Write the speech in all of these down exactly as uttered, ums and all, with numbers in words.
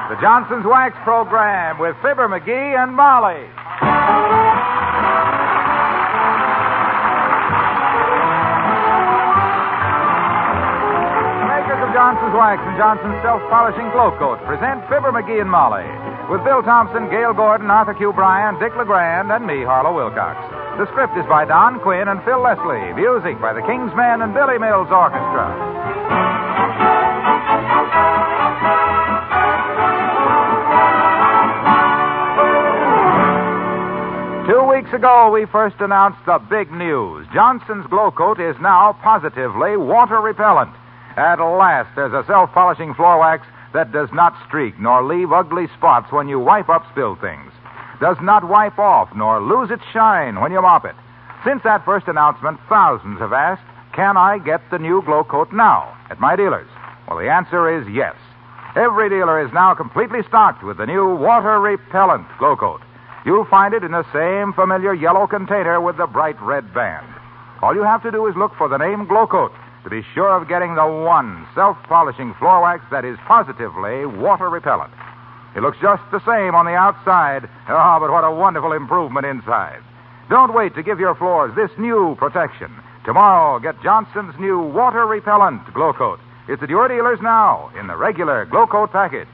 The Johnson's Wax Program with Fibber McGee and Molly. Makers of Johnson's Wax and Johnson's Self-Polishing Glow Coat present Fibber McGee and Molly with Bill Thompson, Gail Gordon, Arthur Q. Bryan, Dick LeGrand, and me, Harlow Wilcox. The script is by Don Quinn and Phil Leslie. Music by the King's Men and Billy Mills Orchestra. Two weeks ago, we first announced the big news. Johnson's Glow Coat is now positively water repellent. At last, there's a self-polishing floor wax that does not streak nor leave ugly spots when you wipe up spilled things, does not wipe off nor lose its shine when you mop it. Since that first announcement, thousands have asked, can I get the new Glow Coat now at my dealers? Well, the answer is yes. Every dealer is now completely stocked with the new water-repellent Glow Coat. You'll find it in the same familiar yellow container with the bright red band. All you have to do is look for the name Glow Coat to be sure of getting the one self-polishing floor wax that is positively water-repellent. It looks just the same on the outside. Oh, but what a wonderful improvement inside. Don't wait to give your floors this new protection. Tomorrow, get Johnson's new water-repellent Glow Coat. It's at your dealers now in the regular Glow Coat package.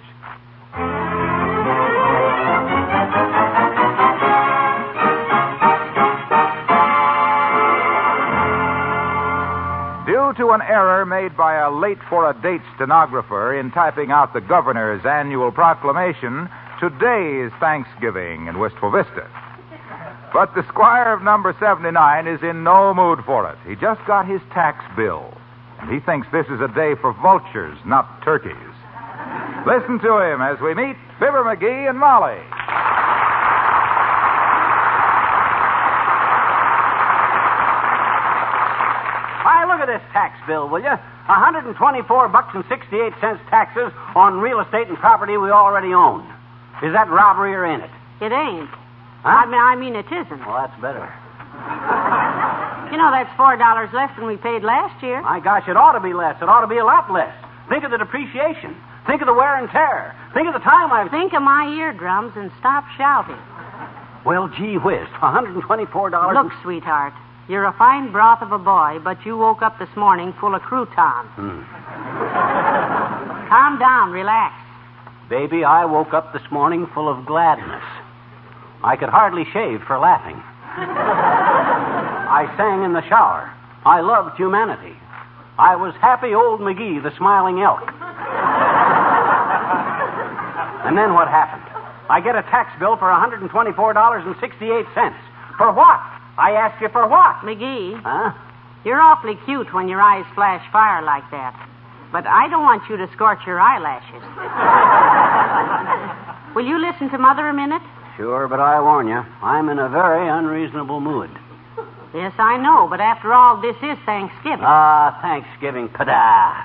Due to an error made by a late-for-a-date stenographer in typing out the governor's annual proclamation, today is Thanksgiving in Wistful Vista. But the squire of number seventy-nine is in no mood for it. He just got his tax bill, and he thinks this is a day for vultures, not turkeys. Listen to him as we meet Fibber McGee and Molly. Why, look at this tax bill, will you? one hundred twenty-four bucks and sixty-eight cents taxes on real estate and property we already own. Is that robbery or ain't it? It ain't. Huh? I mean, I mean, it isn't. Well, that's better. You know, that's four dollars less than we paid last year. My gosh, it ought to be less. It ought to be a lot less. Think of the depreciation. Think of the wear and tear. Think of the time I've... Think of my eardrums and stop shouting. Well, gee whiz, one hundred twenty-four dollars... Look, sweetheart, you're a fine broth of a boy, but you woke up this morning full of croutons. Hmm. Calm down, relax. Baby, I woke up this morning full of gladness. I could hardly shave for laughing. I sang in the shower. I loved humanity. I was happy old McGee, the smiling elk. And then what happened? I get a tax bill for one hundred twenty-four dollars and sixty-eight cents. For what? I ask you for what? McGee, Huh? you're awfully cute when your eyes flash fire like that. But I don't want you to scorch your eyelashes. Will you listen to Mother a minute? Sure, but I warn you, I'm in a very unreasonable mood. Yes, I know, but after all, this is Thanksgiving. Ah, Thanksgiving, pada.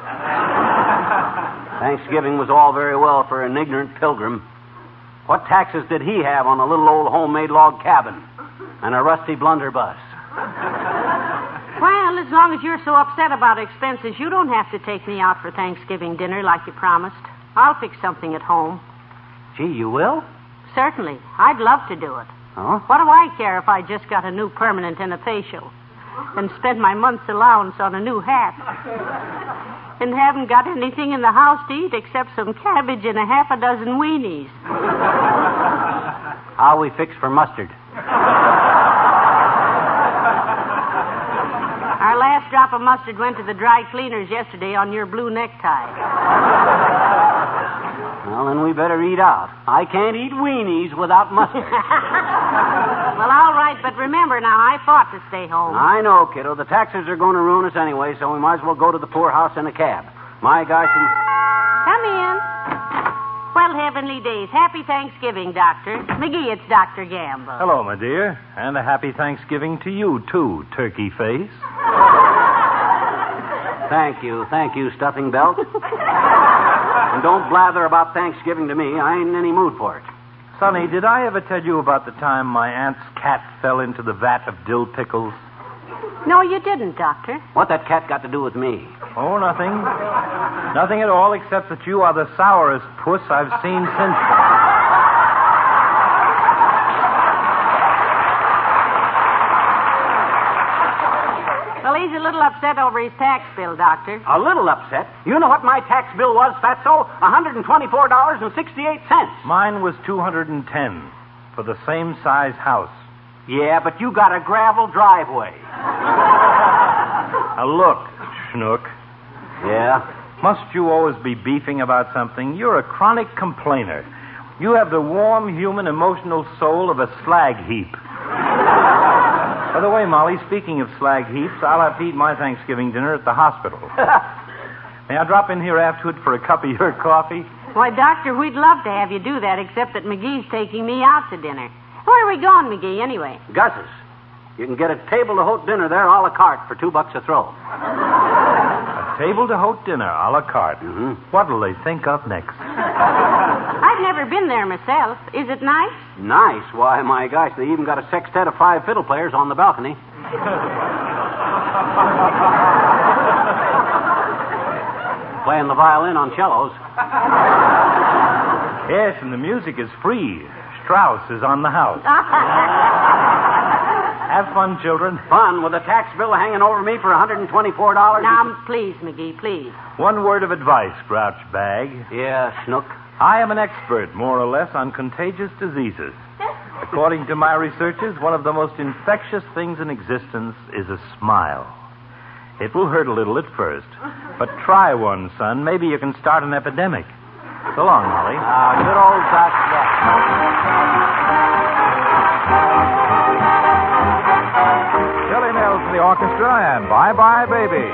Thanksgiving was all very well for an ignorant pilgrim. What taxes did he have on a little old homemade log cabin and a rusty blunderbuss? Well, as long as you're so upset about expenses, you don't have to take me out for Thanksgiving dinner like you promised. I'll fix something at home. Gee, you will? Certainly. I'd love to do it. Huh? What do I care if I just got a new permanent and a facial and spent my month's allowance on a new hat and haven't got anything in the house to eat except some cabbage and a half a dozen weenies? How we fix for mustard? Our last drop of mustard went to the dry cleaners yesterday on your blue necktie. Well, then we better eat out. I can't eat weenies without mustard. Well, all right, but remember now, I fought to stay home. I know, kiddo. The taxes are going to ruin us anyway, so we might as well go to the poorhouse in a cab. My gosh. And... Come in. Well, heavenly days. Happy Thanksgiving, Doctor. McGee, it's Doctor Gamble. Hello, my dear. And a happy Thanksgiving to you, too, turkey face. Thank you. Thank you, stuffing belt. And don't blather about Thanksgiving to me. I ain't in any mood for it. Sonny, did I ever tell you about the time my aunt's cat fell into the vat of dill pickles? No, you didn't, Doctor. What that cat got to do with me? Oh, nothing. Nothing at all, except that you are the sourest puss I've seen since then. Well, he's a little upset over his tax bill, Doctor. A little upset? You know what my tax bill was, Fatso? one hundred twenty-four dollars and sixty-eight cents. Mine was two hundred ten for the same size house. Yeah, but you got a gravel driveway. Now, look, Schnook. Yeah? Must you always be beefing about something? You're a chronic complainer. You have the warm, human, emotional soul of a slag heap. By the way, Molly, speaking of slag heaps, I'll have to eat my Thanksgiving dinner at the hospital. May I drop in here afterward for a cup of your coffee? Why, Doctor, we'd love to have you do that, except that McGee's taking me out to dinner. Where are we going, McGee, anyway? Gus's. You can get a table-to-hote dinner there a la carte for two bucks a throw. A table-to-hote dinner a la carte. Mm-hmm. What'll they think up next? I've never been there myself. Is it nice? Nice? Why, my gosh, they even got a sextet of five fiddle players on the balcony. Playing the violin on cellos. Yes, and the music is free. Strauss is on the house. Have fun, children. Fun with a tax bill hanging over me for one hundred twenty-four dollars. Now, please, McGee, please. One word of advice, Grouch Bag. Yeah, Snook. I am an expert, more or less, on contagious diseases. According to my researches, one of the most infectious things in existence is a smile. It will hurt a little at first, but try one, son. Maybe you can start an epidemic. So long, Molly. Ah, good old Doc. Billy Mills to the orchestra and Bye Bye Baby.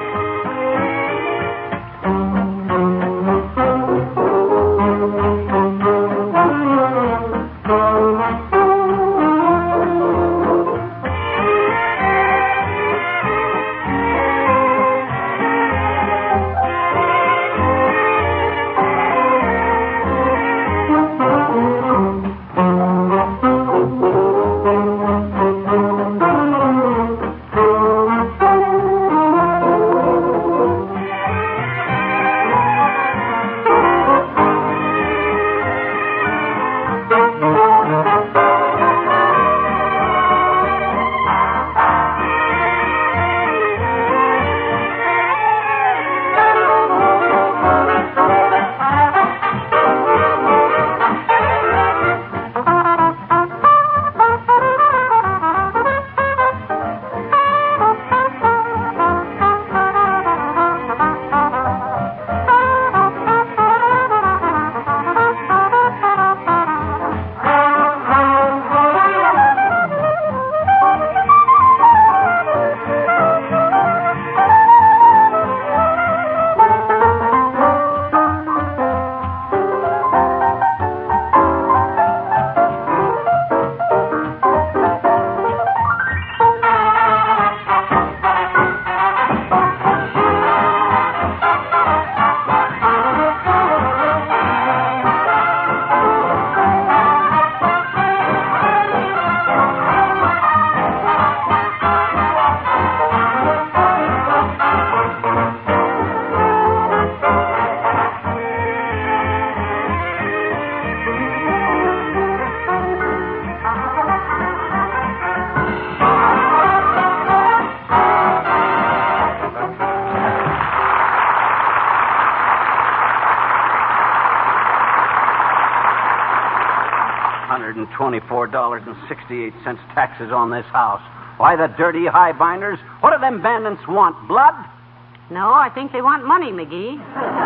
one hundred twenty-four dollars and sixty-eight cents taxes on this house. Why, the dirty highbinders? What do them bandits want? Blood? No, I think they want money, McGee.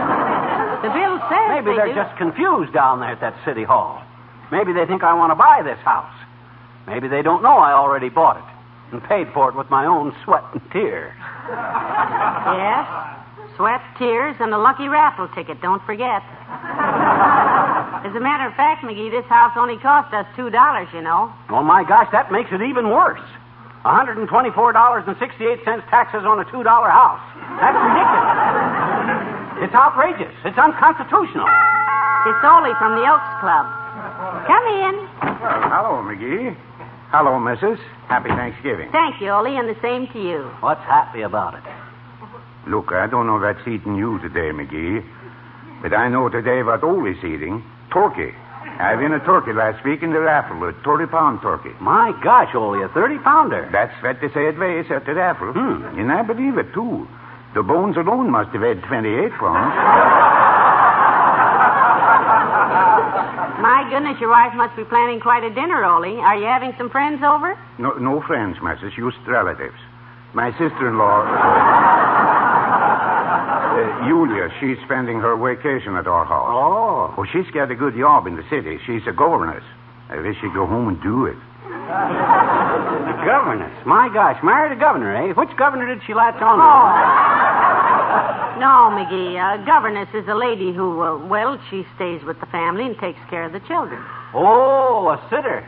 The bill says Maybe they they're do. just confused down there at that city hall. Maybe they think I want to buy this house. Maybe they don't know I already bought it and paid for it with my own sweat and tears. Yes. Sweat, tears, and a lucky raffle ticket, don't forget. As a matter of fact, McGee, this house only cost us two dollars, you know. Oh, my gosh, that makes it even worse. one hundred twenty-four dollars and sixty-eight cents taxes on a two dollar house. That's ridiculous. It's outrageous. It's unconstitutional. It's Ole from the Elks Club. Come in. Well, hello, McGee. Hello, missus. Happy Thanksgiving. Thank you, Ole, and the same to you. What's happy about it? Look, I don't know what's eating you today, McGee, but I know today what Ole's eating. Turkey. I won a turkey last week in the raffle, a thirty-pound turkey. My gosh, Ole, a thirty-pounder. That's what they say it weighs at the raffle. Hmm. And I believe it, too. The bones alone must have weighed twenty-eight pounds. My goodness, your wife must be planning quite a dinner, Ole. Are you having some friends over? No, no friends, missus, just relatives. My sister-in-law, uh, Julia, she's spending her vacation at our house. Oh. Oh, she's got a good job in the city. She's a governess. I wish she'd go home and do it. The governess. My gosh, married a governor, eh? Which governor did she latch on to? Oh. No, McGee. A governess is a lady who, uh, well, she stays with the family and takes care of the children. Oh, a sitter.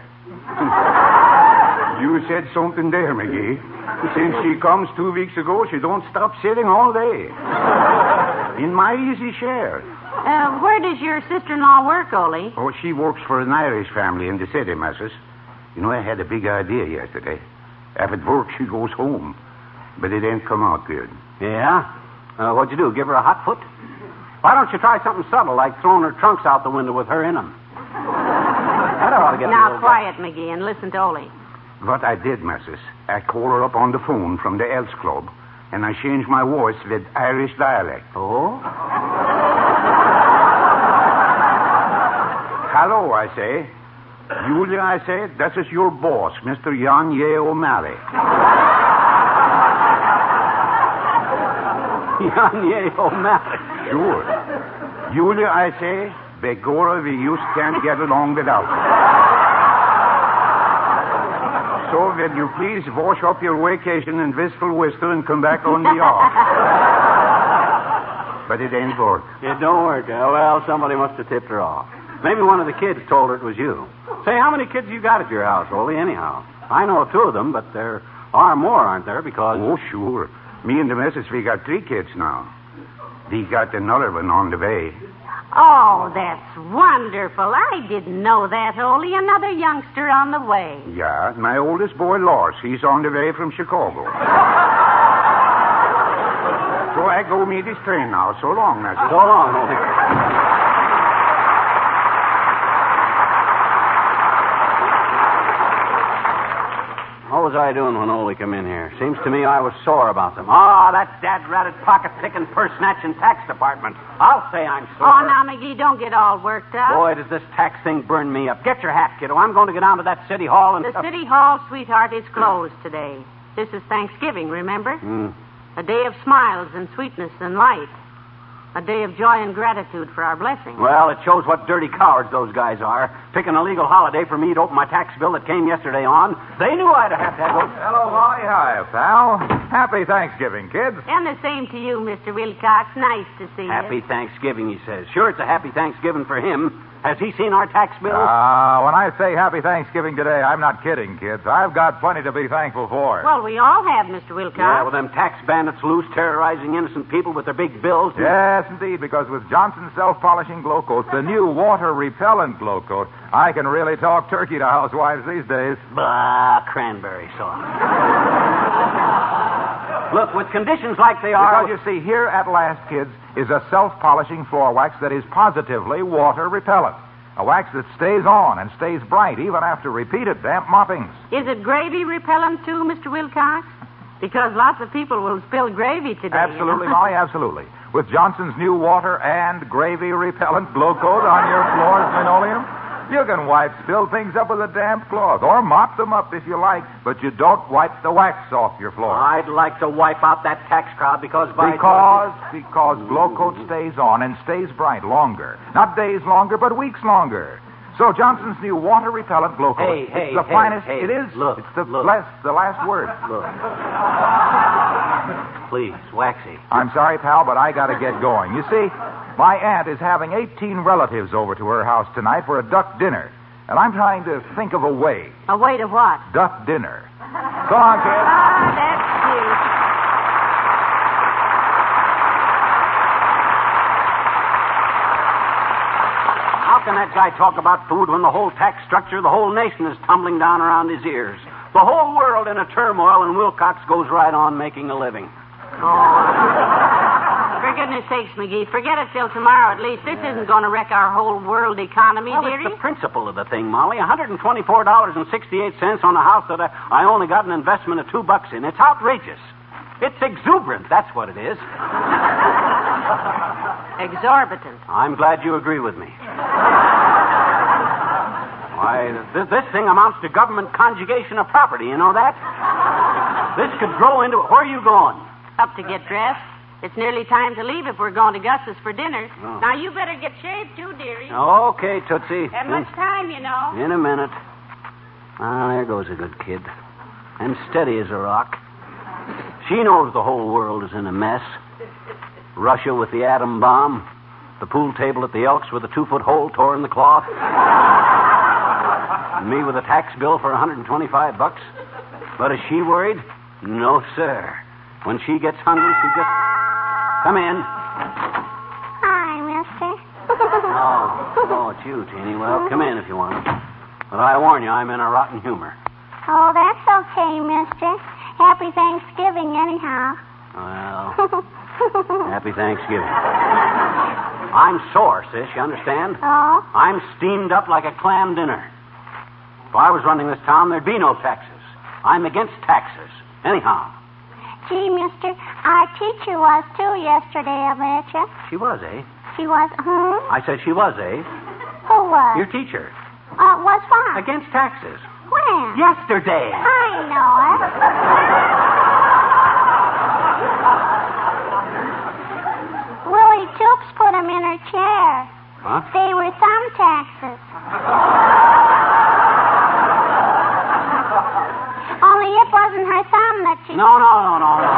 You said something there, McGee. Since she comes two weeks ago, she don't stop sitting all day. In my easy chair. Uh, where does your sister-in-law work, Ole? Oh, she works for an Irish family in the city, missus. You know, I had a big idea yesterday. If it works, she goes home. But it ain't come out good. Yeah? Uh, what'd you do, give her a hot foot? Why don't you try something subtle, like throwing her trunks out the window with her in them? That ought to get Now, the quiet, McGee, and listen to Ole. What I did, missus, I called her up on the phone from the Elks Club, and I changed my voice with Irish dialect. Oh? Hello, I say. Julia, I say, this is your boss, Mister Jan Ye O'Malley. Jan Ye O'Malley. Sure. Julia, I say, begorra, we just can't get along without you. So will you please wash up your vacation in wistful Worcester and come back on the yard? But it ain't work. It don't work. Uh, well, somebody must have tipped her off. Maybe one of the kids told her it was you. Say, how many kids you got at your house, Ole, anyhow? I know two of them, but there are more, aren't there? Because... Oh, sure. Me and the missus, we got three kids now. We got another one on the way. Oh, that's wonderful. I didn't know that, Ole. Another youngster on the way. Yeah, my oldest boy, Lars, he's on the way from Chicago. So I go meet his train now. So long, missus. So long, Ole. What was I doing when Ole come in here? Seems to me I was sore about them. Ah, oh, that dad-ratted pocket-picking, purse-snatching tax department. I'll say I'm sore. Oh, now, McGee, don't get all worked up. Boy, does this tax thing burn me up. Get your hat, kiddo. I'm going to go down to that city hall and... The city hall, sweetheart, is closed today. This is Thanksgiving, remember? Mm. A day of smiles and sweetness and light. A day of joy and gratitude for our blessings. Well, it shows what dirty cowards those guys are. Picking a legal holiday for me to open my tax bill that came yesterday on. They knew I'd have to have those... Hello, Molly. Hi, pal. Happy Thanksgiving, kids. And the same to you, Mister Wilcox. Nice to see Happy you. Thanksgiving, he says. Sure, it's a happy Thanksgiving for him. Has he seen our tax bill? Ah, uh, when I say happy Thanksgiving today, I'm not kidding, kids. I've got plenty to be thankful for. Well, we all have, Mister Wilcox. Yeah, well, them tax bandits loose terrorizing innocent people with their big bills. Yes, indeed, because with Johnson's self-polishing glow coat, the new water-repellent glow coat, I can really talk turkey to housewives these days. Bah, cranberry sauce. Look, with conditions like they are... Because, you see, here at last, kids, is a self-polishing floor wax that is positively water-repellent. A wax that stays on and stays bright even after repeated damp moppings. Is it gravy repellent, too, Mister Wilcox? Because lots of people will spill gravy today. Absolutely, you know? Molly, absolutely. With Johnson's new water and gravy-repellent glow coat on your floor's linoleum, you can wipe spilled things up with a damp cloth, or mop them up if you like, but you don't wipe the wax off your floor. I'd like to wipe out that tax crowd because by... Because, because glow coat stays on and stays bright longer. Not days longer, but weeks longer. So Johnson's new water-repellent glow coat. Hey, hey, it's the hey, finest. hey, it is. look, It's the look. last, the last word. Look. Please, Waxy. I'm sorry, pal, but I got to get going. You see, my aunt is having eighteen relatives over to her house tonight for a duck dinner. And I'm trying to think of a way. A way to what? Duck dinner. So long, kids. Ah, that's cute. can that guy talk about food when the whole tax structure, the whole nation is tumbling down around his ears? The whole world in a turmoil, and Wilcox goes right on making a living. Oh, for goodness sakes, McGee, forget it till tomorrow at least. This isn't going to wreck our whole world economy, Well, dearie. it's the principle of the thing, Molly. one hundred twenty-four dollars and sixty-eight cents on a house that I, I only got an investment of two bucks in. It's outrageous. It's exuberant, that's what it is. Exorbitant. I'm glad you agree with me. Why, th- this thing amounts to government conjugation of property, you know that? This could grow into... Where are you going? Up to get dressed. It's nearly time to leave if we're going to Gus's for dinner. Oh. Now, you better get shaved, too, dearie. Okay, Tootsie. Have much time, you know. In a minute. Ah, there goes a good kid. And steady as a rock. She knows the whole world is in a mess. Russia with the atom bomb. The pool table at the Elks with a two-foot hole tore in the cloth. And me with a tax bill for one hundred twenty-five bucks. But is she worried? No, sir. When she gets hungry, she just... Come in. Hi, mister. Oh, oh, it's you, Teeny. Well, come in if you want. But I warn you, I'm in a rotten humor. Oh, that's okay, mister. Happy Thanksgiving, anyhow. Well, happy Thanksgiving. I'm sore, sis, you understand? Oh? I'm steamed up like a clam dinner. If I was running this town, there'd be no taxes. I'm against taxes. Anyhow. Gee, mister, our teacher was, too, yesterday, I betcha. She was, eh? She was, hmm? I said she was, eh? Who was? Your teacher. Uh, was what? Against taxes. When? Yesterday. I know it. Willie Toops put him in her chair. Huh? They were thumb taxes. Only it wasn't her thumb that she... No, no, no, no, no.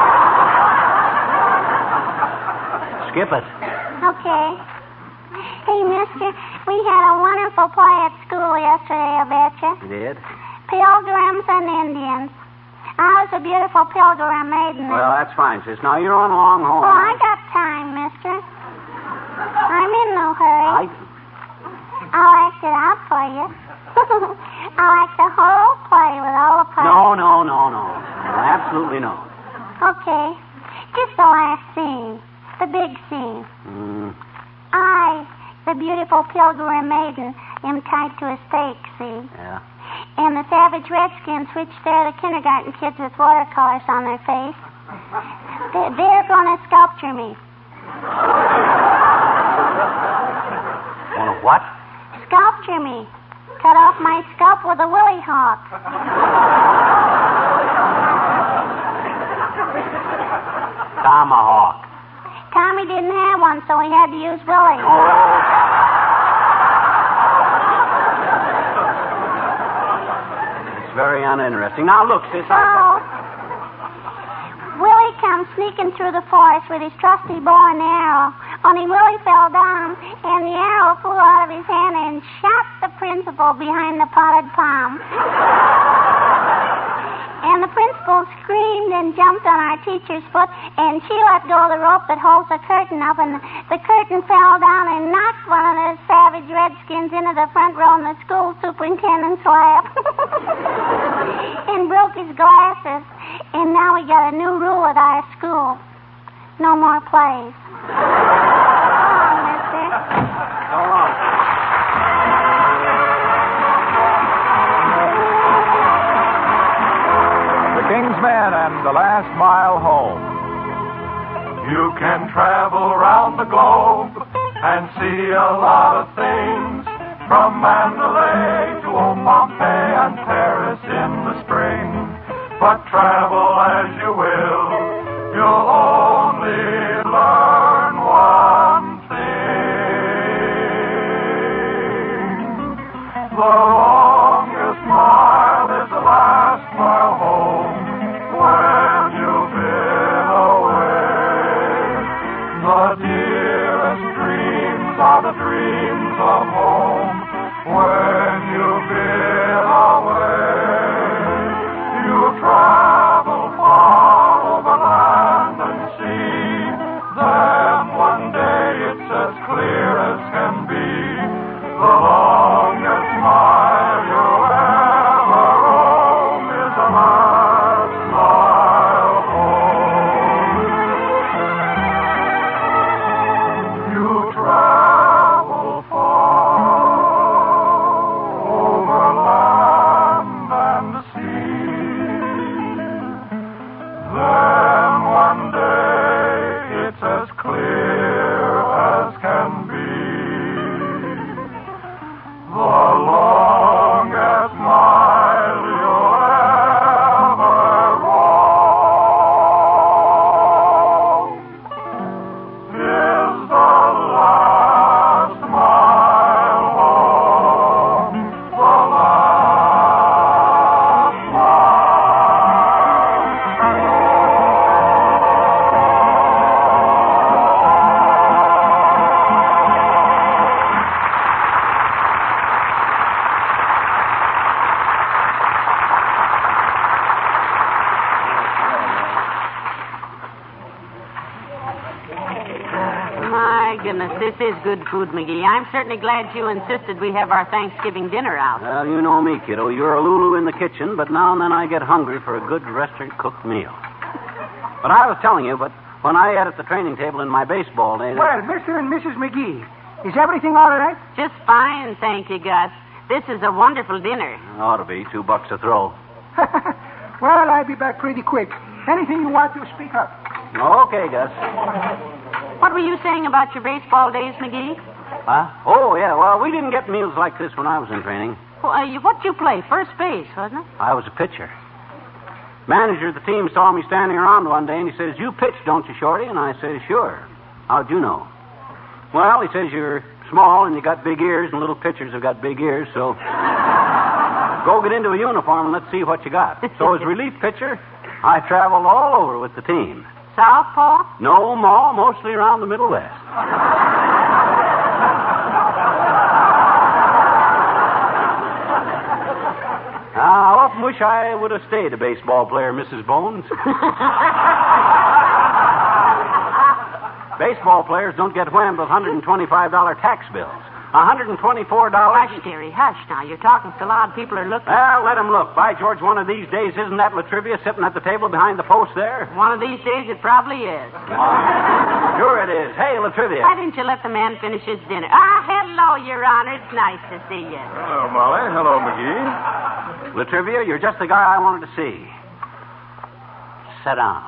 Skip it. Okay. Hey, mister, we had a wonderful play at school yesterday, I betcha. You did? Pilgrims and Indians. I was a beautiful pilgrim maiden. Well, that's fine, sis. Now you're on along home. Oh, I got time, mister. I'm in no hurry. I... I'll act it out for you. I'll act the whole play with all the parts. No, no, no, no. Absolutely no. Okay. Just the last scene. The big scene. Mm. I, the beautiful pilgrim maiden, am tied to a stake, see? Yeah. And the savage redskins, which they're the kindergarten kids with watercolors on their face, they're, they're going to sculpture me. Want to what? Sculpture me. Cut off my scalp with a willy hawk. Tomahawk. Tommy didn't have one, so he had to use Willie. Oh. It's very uninteresting. Now, look, sis, I... Oh. Willie comes sneaking through the forest with his trusty bow and arrow. Only Willie fell down, and the arrow flew out of his hand and shot the principal behind the potted palm. And the principal screamed and jumped on our teacher's foot, and she let go of the rope that holds the curtain up, and the curtain fell down and knocked one of the savage redskins into the front row in the school superintendent's lap. And broke his glasses. And now we got a new rule at our school. No more plays. So long, mister. So long. The King's Men and the Last Mile Home. You can travel around the globe and see a lot of things, from Mandalay to old Pompeii and Paris in the spring. But travel as you will, you'll only learn one thing. The longest mile is the last mile home when you've been away. The dearest dreams are the dreams of home when you've been away. You travel far over land and sea, then one day it's as clear as can be longest mile you ever roam is the last mile home. You travel far over land and sea. Then one day it's as clear as can be. The longest mile you ever roam is the last mile home. The last My goodness, this is good food, McGee. I'm certainly glad you insisted we have our Thanksgiving dinner out. Well, you know me, kiddo. You're a Lulu in the kitchen, but now and then I get hungry for a good restaurant-cooked meal. But I was telling you, but when I ate at the training table in my baseball days... Well, Mister and Missus McGee, is everything all right? Just fine, thank you, Gus. This is a wonderful dinner. Ought to be. Two bucks a throw. Well, I'll be back pretty quick. Anything you want to, speak up. Okay, Gus. What were you saying about your baseball days, McGee? Huh? Oh, yeah. Well, we didn't get meals like this when I was in training. Well, uh, you, what'd you play? First base, wasn't it? I was a pitcher. Manager of the team saw me standing around one day, and he says, "You pitch, don't you, Shorty?" And I said, "Sure." "How'd you know?" "Well," he says, "you're small and you got big ears, and little pitchers have got big ears, so go get into a uniform and let's see what you got." So as relief pitcher, I traveled all over with the team. Southpaw? No, Ma, mostly around the Middle West. I often wish I would have stayed a baseball player, Missus Bones. Baseball players don't get whammed with one hundred twenty-five dollars tax bills. one hundred twenty-four dollars... Hush, dearie, hush now. You're talking so loud people are looking. Well, let them look. By George, one of these days, isn't that Latrivia sitting at the table behind the post there? One of these days it probably is. Sure it is. Hey, Latrivia. Why didn't you let the man finish his dinner? Ah, hello, Your Honor. It's nice to see you. Hello, Molly. Hello, McGee. Latrivia, you're just the guy I wanted to see. Sit down.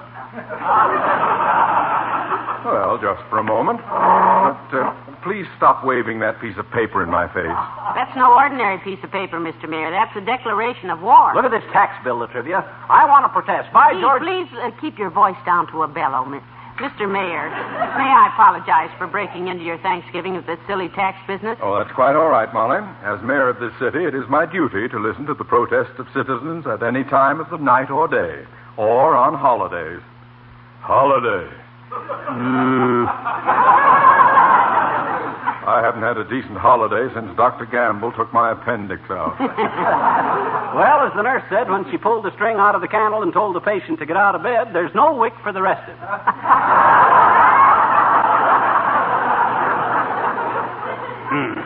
Well, just for a moment. But uh, please stop waving that piece of paper in my face. That's no ordinary piece of paper, Mister Mayor. That's a declaration of war. Look at this tax bill, Latrivia. I want to protest. By Please, George... please uh, keep your voice down to a bellow, Mi- Mister Mayor. May I apologize for breaking into your Thanksgiving with this silly tax business? Oh, that's quite all right, Molly. As mayor of this city, it is my duty to listen to the protests of citizens at any time of the night or day, or on holidays. Holiday. Mm. I haven't had a decent holiday since Doctor Gamble took my appendix out. Well, as the nurse said when she pulled the string out of the candle and told the patient to get out of bed, there's no wick for the rest of it. hmm.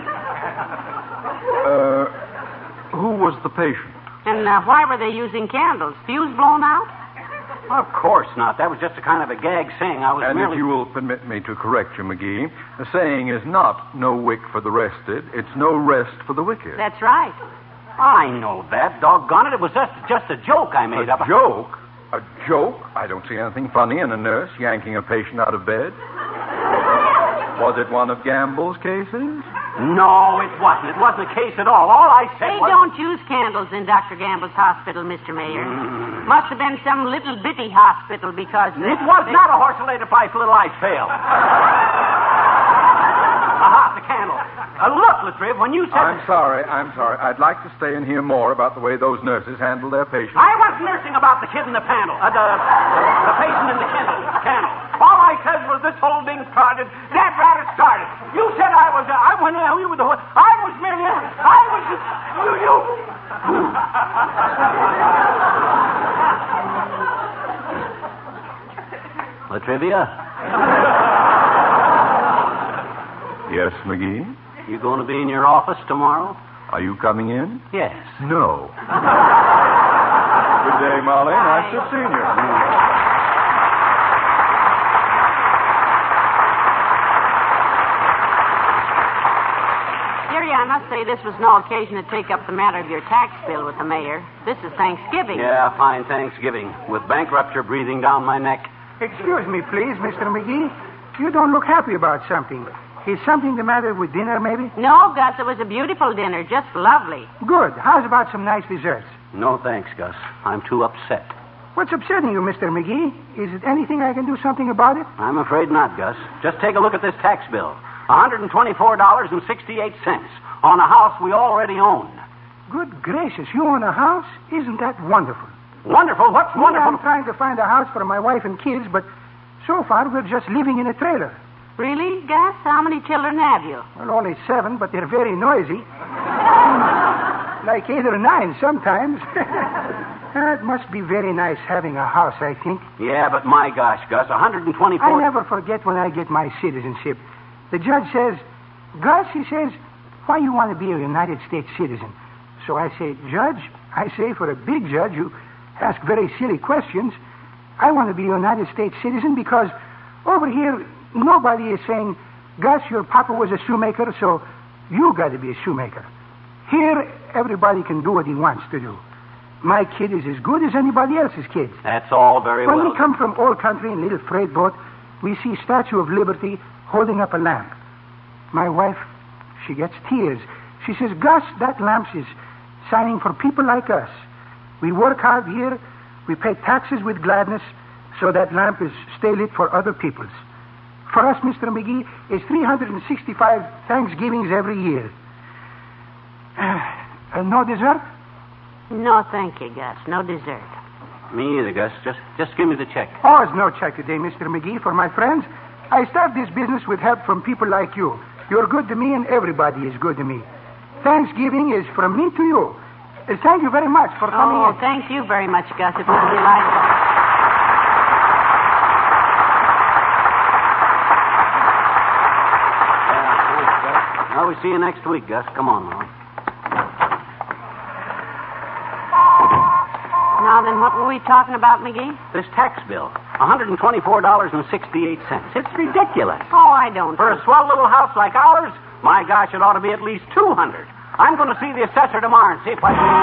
uh, who was the patient? And uh, why were they using candles? Fuse blown out? Of course not. That was just a kind of a gag saying. I was and merely... if you will permit me to correct you, McGee, the saying is not no wick for the rested. It's no rest for the wicked. That's right. I know that. Doggone it. It was just, just a joke I made a up. A joke? A joke? I don't see anything funny in a nurse yanking a patient out of bed. Was it one of Gamble's cases? No, it wasn't. It wasn't a case at all. All I said They was... don't use candles in Doctor Gamble's hospital, Mister Mayor. Mm. Must have been some little bitty hospital because... It was they... not a horse-related price little ice pail. Aha, the candle. Uh, look, Latriv, when you said... I'm sorry, I'm sorry. I'd like to stay and hear more about the way those nurses handle their patients. I wasn't nursing about the kid in the panel. Uh, the, the patient in the kennel. Candle. All I said was this whole thing started. That rabbit started. You said I was... Uh, I went out with the horse. I was merely... I was... You... you... Latrivia? Yes, McGee? You going to be in your office tomorrow? Are you coming in? Yes. No. Good day, Molly. Nice to see you. Jerry, I must say this was no occasion to take up the matter of your tax bill with the mayor. This is Thanksgiving. Yeah, fine Thanksgiving. With bankruptcy breathing down my neck. Excuse me, please, Mister McGee. You don't look happy about something. Is something the matter with dinner, maybe? No, Gus, it was a beautiful dinner. Just lovely. Good. How's about some nice desserts? No thanks, Gus. I'm too upset. What's upsetting you, Mister McGee? Is it anything I can do something about it? I'm afraid not, Gus. Just take a look at this tax bill. one hundred twenty-four dollars and sixty-eight cents on a house we already own. Good gracious, you own a house? Isn't that wonderful? Wonderful? What's Well, wonderful? I'm trying to find a house for my wife and kids, but so far we're just living in a trailer. Really, Gus? How many children have you? Well, only seven, but they're very noisy. Like eight or nine sometimes. It must be very nice having a house, I think. Yeah, but my gosh, Gus, one hundred twenty-four... I never forget when I get my citizenship. The judge says, Gus, he says, why you want to be a United States citizen? So I say, Judge, I say, for a big judge who asks very silly questions, I want to be a United States citizen because over here, nobody is saying, Gus, your papa was a shoemaker, so you got to be a shoemaker. Here, everybody can do what he wants to do. My kid is as good as anybody else's kid. That's all very when well. When we come from old country in a little freight boat, we see Statue of Liberty holding up a lamp. My wife, she gets tears. She says, Gus, that lamp is signing for people like us. We work hard here. We pay taxes with gladness, so that lamp is stay lit for other peoples. For us, Mister McGee, it's three hundred sixty-five Thanksgivings every year. Uh, no dessert? No, thank you, Gus. No dessert. Me either, Gus. Just just give me the check. Oh, it's no check today, Mister McGee. For my friends, I start this business with help from people like you. You're good to me, and everybody is good to me. Thanksgiving is from me to you. Uh, thank you very much for coming Oh, in. thank you very much, Gus. It was delightful. Well, we see you next week, Gus. Come on, Molly. Now then, what were we talking about, McGee? This tax bill, one hundred twenty-four dollars and sixty-eight cents. It's ridiculous. Oh, I don't. For a swell little house like ours, my gosh, it ought to be at least two hundred. I'm going to see the assessor tomorrow and see if I can...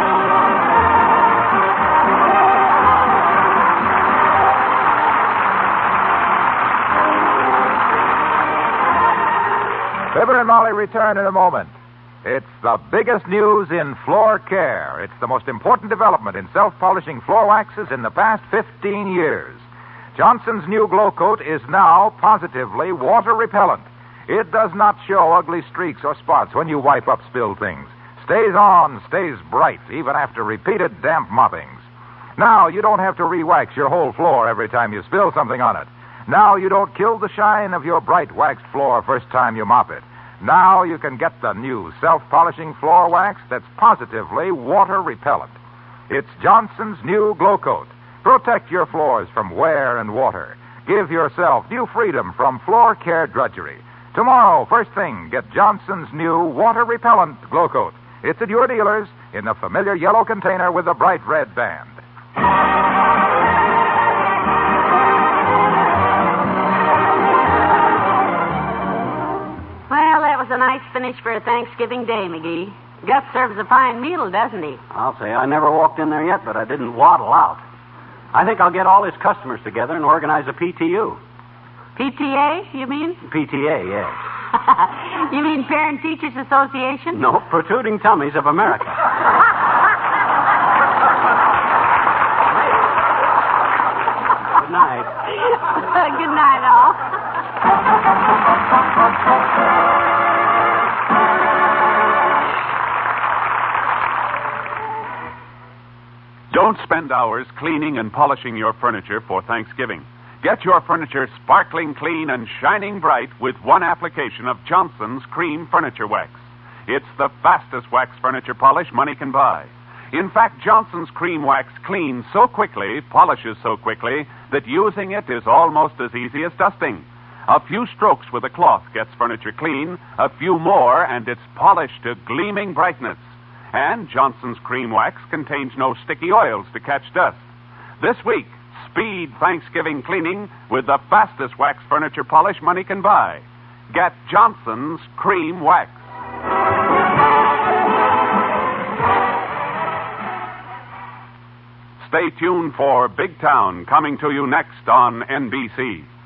Fibber and Molly return in a moment. It's the biggest news in floor care. It's the most important development in self-polishing floor waxes in the past fifteen years. Johnson's new Glow Coat is now positively water repellent. It does not show ugly streaks or spots when you wipe up spilled things. Stays on, stays bright, even after repeated damp moppings. Now you don't have to re-wax your whole floor every time you spill something on it. Now you don't kill the shine of your bright waxed floor first time you mop it. Now you can get the new self-polishing floor wax that's positively water repellent. It's Johnson's new Glow Coat. Protect your floors from wear and water. Give yourself new freedom from floor care drudgery. Tomorrow, first thing, get Johnson's new water repellent Glow Coat. It's at your dealers in the familiar yellow container with the bright red band. Well, that was a nice finish for a Thanksgiving day, McGee. Gus serves a fine meal, doesn't he? I'll say I never walked in there yet, but I didn't waddle out. I think I'll get all his customers together and organize a P T U. P T A, you mean? P T A, yes. You mean Parent Teachers Association? No, Protruding Tummies of America. Good night. Good night, all. Don't spend hours cleaning and polishing your furniture for Thanksgiving. Get your furniture sparkling clean and shining bright with one application of Johnson's Cream Furniture Wax. It's the fastest wax furniture polish money can buy. In fact, Johnson's Cream Wax cleans so quickly, polishes so quickly, that using it is almost as easy as dusting. A few strokes with a cloth gets furniture clean, a few more, and it's polished to gleaming brightness. And Johnson's Cream Wax contains no sticky oils to catch dust. This week, speed Thanksgiving cleaning with the fastest wax furniture polish money can buy. Get Johnson's Cream Wax. Stay tuned for Big Town, coming to you next on N B C.